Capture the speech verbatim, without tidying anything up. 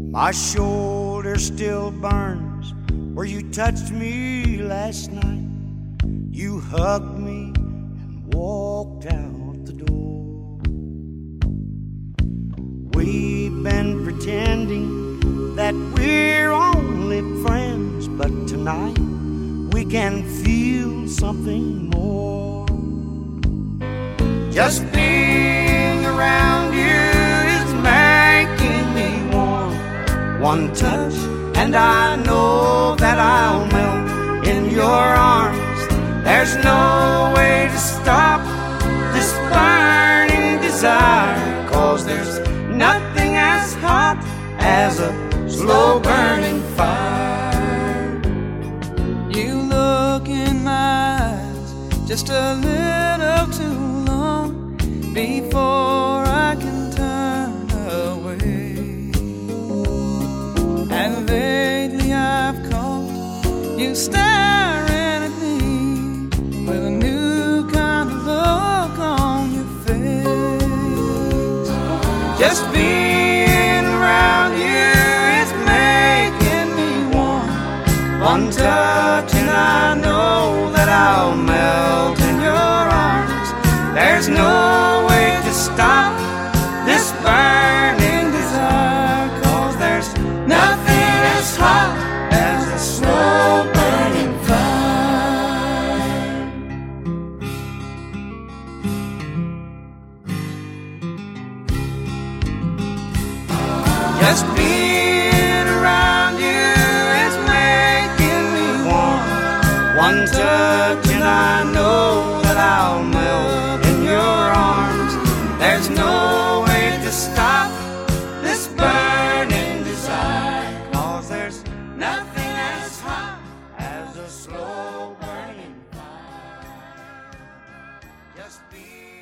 My shoulder still burns where you touched me last night. You hugged me and walked out the door. We've been pretending that we're only friends, but tonight we can feel something more. Just being around you is making me warm. One touch and I know that I'll melt in your arms. There's no way to stop this burning desire, 'cause there's nothing as hot as a slow burning fire. You look in my eyes just a little too long before I can turn away. And lately I've caught you staring at me with a new kind of look on your face. Just being around you is making me warm. One touch and I know that I'll melt in your arms. There's no way to stop this burning desire, 'cause there's nothing as hot as a slow burning fire. Just being around you is making me warm. One touch and I know that I'll melt in your arms. There's no way to stop this burning desire, 'cause there's nothing as hot as a slow burning fire. Just be